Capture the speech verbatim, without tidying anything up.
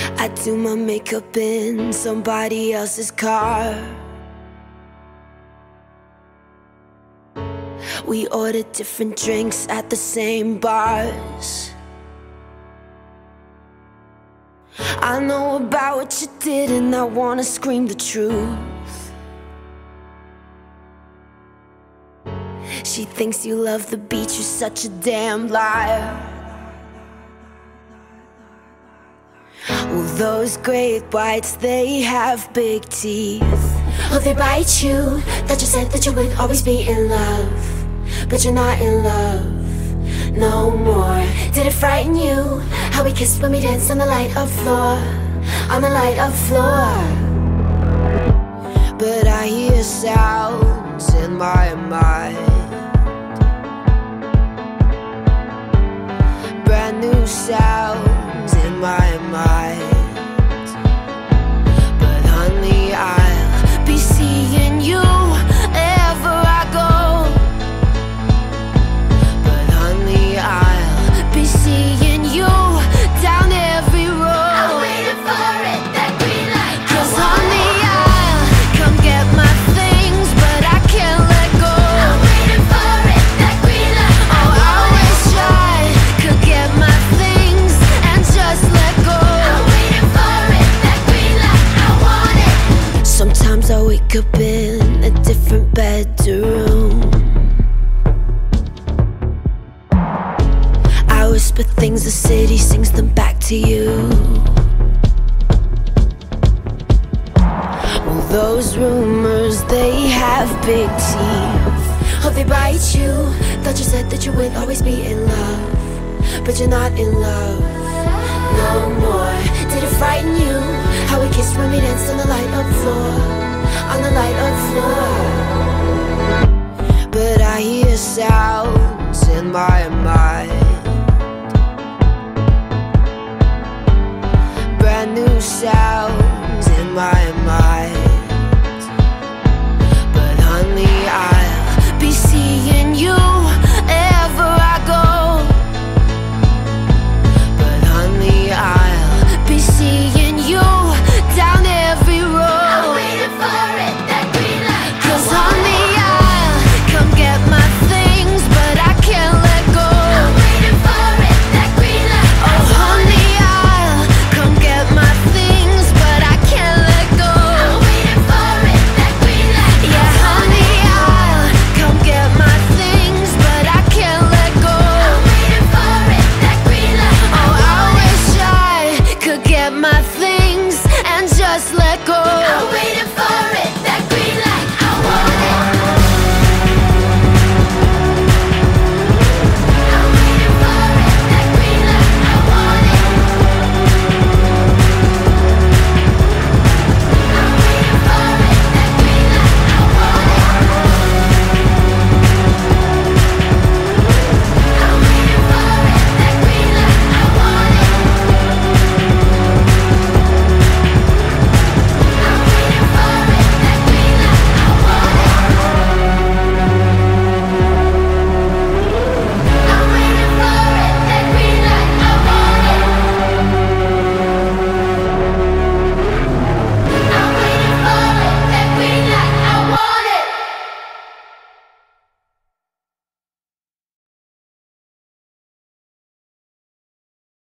I do my makeup in somebody else's car. We order different drinks at the same bars. I know about what you did and I wanna scream the truth. She thinks you love the beach, you're such a damn liar. Well, those great whites, they have big teeth. Oh, they bite you. Thought you said that you would always be in love, but you're not in love no more. Did it frighten you how we kissed when we danced on the light of floor, on the light of floor? But I hear sounds in my mind, brand new sounds in my mind. But honey, I'll be seeing you wherever I go. But honey, I'll be seeing you down every road. I'm waiting for it, that green light. 'Cause honey, I'll come get my things, but I can't let go. I'm waiting for it, that green light. Oh, I wish I could get my things and just let go. I'm waiting for it, that green light. I want it. Sometimes I wake up in a different bedroom. I whisper things, the city sings them back to you. Well, those rumors, they have big teeth. Oh, they bite you. Thought you said that you would always be in love, but you're not in love no more. Did it frighten you how we kissed when we danced on the light of floor, on the light of floor? But I hear sounds in my mind,